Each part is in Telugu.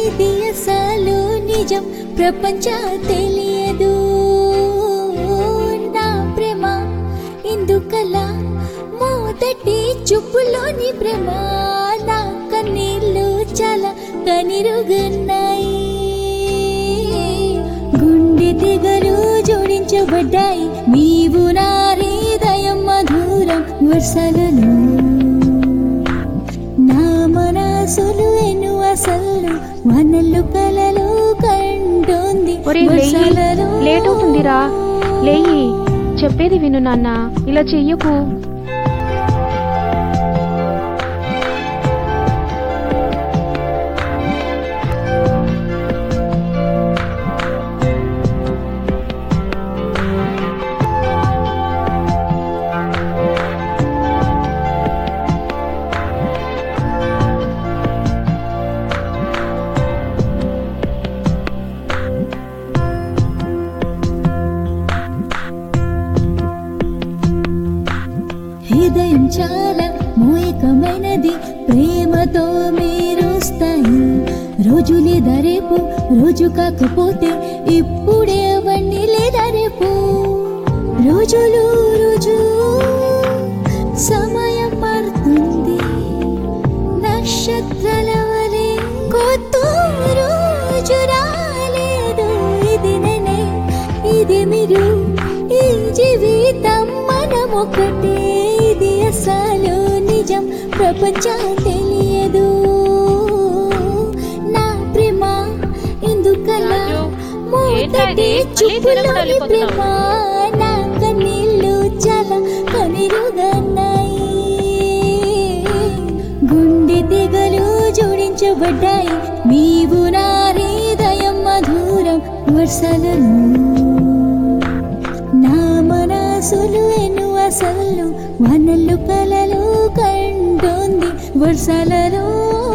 ఇది అసలు నిజం ప్రపంచ తెలియదు నా ప్రేమ ఇందుకలా మొదటి చూపులోని ప్రేమ నా కన్నీళ్ళు చాలా కనిరుగున్నాయి గుండె తెగలు జోడించబడ్డాయి నీవు నా హృదయం మధురం వర్షాలలో నా మనసులు ఎను అసలు వనలు కలలు కంటోంది లేట్ అవుతుందిరా లేయి చెప్పేది విను నాన్న ఇలా చెయ్యకు హృదయం చాలా మోయకమైనది ప్రేమతో మీరుస్తాయి రోజు లేదా రేపు రోజు కాకపోతే ఇప్పుడే అవ్వండి లేదా రేపు రోజులు రోజు సమయం మారుతుంది నక్షత్రాల వలె కొత్త రోజు రాలేదు ఇది నేనే ఇది మీరు ఈ జీవితం మనం ఒకటే ఇది అసలు నిజం ప్రపంచ తెలియదు నా ప్రేమ ఎందుకలా మొదటి చూపులోని ప్రేమ నా కన్నీళ్ళు చాలా కనిరుగున్నాయి గుండె తెగలు జోడించబడ్డాయి నీవు నా హృదయం మధురం వర్షాలలో నా మనసులు ఎను అసలు వనలు కలలు కంటోంది వర్షాలలో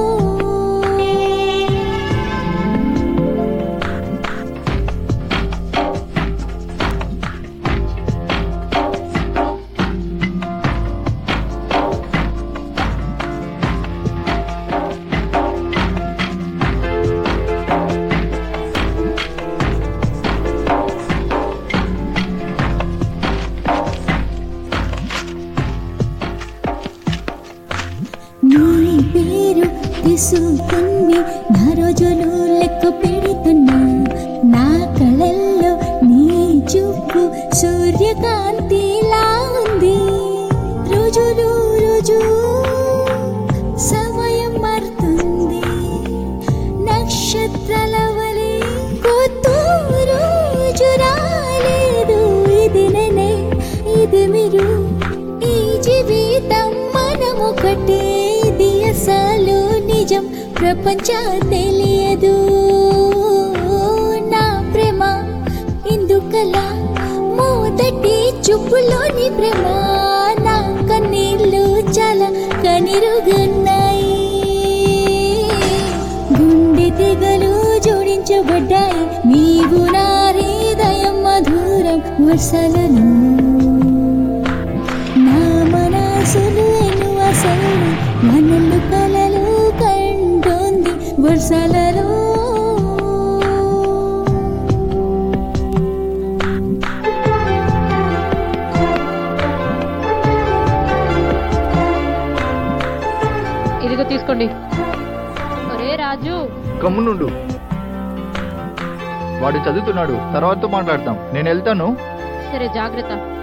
నీ పేరు తీసుకుని నా రోజులు లెక్క పెడుతున్నా నా కళల్లో నీ చూపు సూర్యకాంతిలా ఉంది రోజులు రోజు సమయం మారుతుంది నక్షత్రాల వలె కొత్త రోజు రాలేదు ఇది నేనే ఇది మీరు ఈ జీవితం మనం ఒకటే ఇది అసలు నిజం ప్రపంచ తెలియదు నా ప్రేమ ఇందుకలా మొదటి చూపులోని ప్రేమ నా కన్నీళ్ళు చాలా కనిరుగున్నాయి గుండె తెగలు జోడించబడ్డాయి నీవు నా హృదయం మధురం వర్షాలలో నా మనసులు ఎను అసలు వనలు కలలు కంటోంది వర్షాలలో ఇదిగో తీసుకోండి ఒరే రాజు గమ్మునుండు వాడు చదువుతున్నాడు తర్వాత మాట్లాడతాం నేను వెళ్తాను సరే జాగ్రత్త